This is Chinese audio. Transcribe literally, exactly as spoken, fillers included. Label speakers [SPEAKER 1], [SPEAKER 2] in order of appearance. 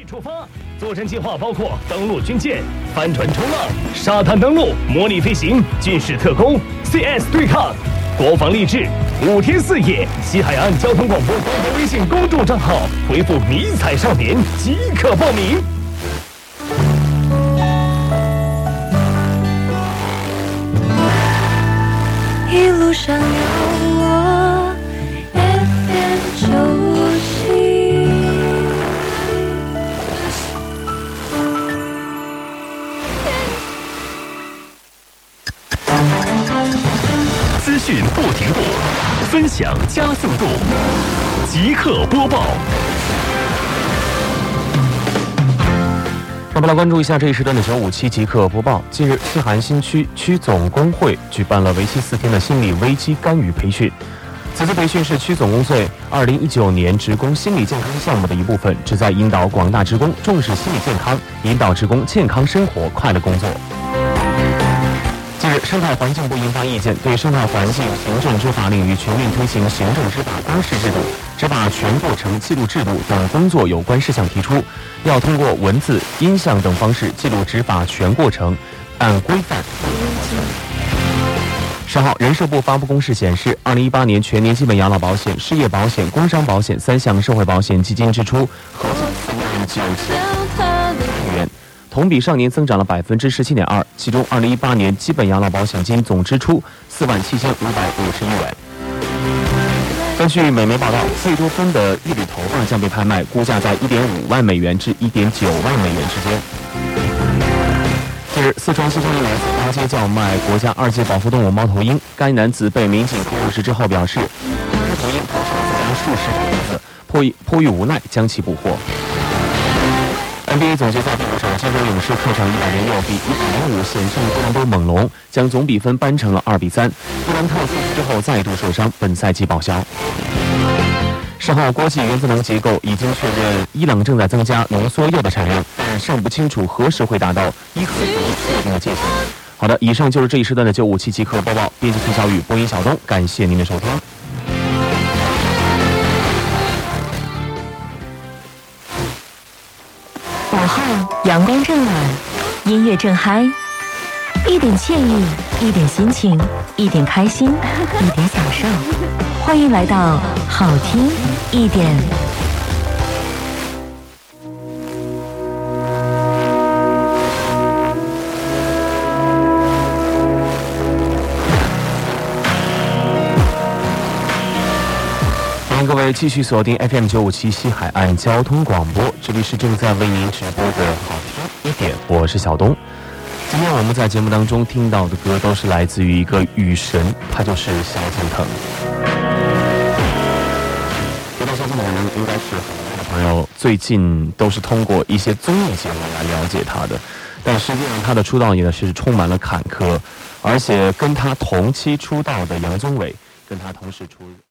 [SPEAKER 1] 出发，作战计划包括登陆军舰、帆船冲浪、沙滩登陆、模拟飞行、军事特工、C S 对抗。国防励志，五天四夜，西海岸交通广播官方微信公众账号回复“迷彩少年”即可报名。
[SPEAKER 2] 一路上有我 F M 九七。
[SPEAKER 1] 资讯不停步，分享加速度，即刻播报。
[SPEAKER 3] 我们来关注一下这一时段的九五七即刻播报。近日，西韩新区区总工会举办了为期四天的心理危机干预培训。此次培训是区总工会二零一九年职工心理健康项目的一部分，旨在引导广大职工重视心理健康，引导职工健康生活、快乐工作。近日，生态环境部印发意见，对生态环境行政执法领域全面推行行政执法公示制度、执法全过程记录制度等工作有关事项提出，要通过文字、音像等方式记录执法全过程，按规范。十号，人社部发布公示显示，二零一八年全年基本养老保险、失业保险、工伤保险三项社会保险基金支出合计四万九千亿元。同比上年增长了百分之十七点二，其中二零一八年基本养老保险金总支出四万七千五百五十亿元。根据美媒报道，最多分的一缕头发将被拍卖，估价在一点五万美元至一点九万美元之间。近日，四川新疆一男子当街叫卖国家二级保护动物猫头鹰，该男子被民警控制之后表示，猫头鹰同时自家数十个子，迫于迫于无奈将其捕获。N B A 总决赛第五场，加州勇士客场一百零六比一百零五险胜多伦多猛龙，将总比分扳成了二比三。杜兰特复出之后再度受伤，本赛季报销。十号，国际原子能机构已经确认伊朗正在增加浓缩铀的产量，但尚不清楚何时会达到伊核协议设定的界限。好的，以上就是这一时段的九五七即刻播报，编辑陈小雨，播音小东，感谢您的收听。
[SPEAKER 4] 午后阳光正暖，音乐正嗨，一点惬意，一点心情，一点开心，一点享受。欢迎来到好听一点。
[SPEAKER 3] 欢迎各位继续锁定 F M 九五七西海岸交通广播，这里是正在为您直播的好听一点，我是小东。今天我们在节目当中听到的歌都是来自于一个雨神，他就是萧敬腾。说到萧敬腾，应该是很多朋友最近都是通过一些综艺节目来了解他的，但实际上他的出道也呢是充满了坎坷，而且跟他同期出道的杨宗纬，跟他同时出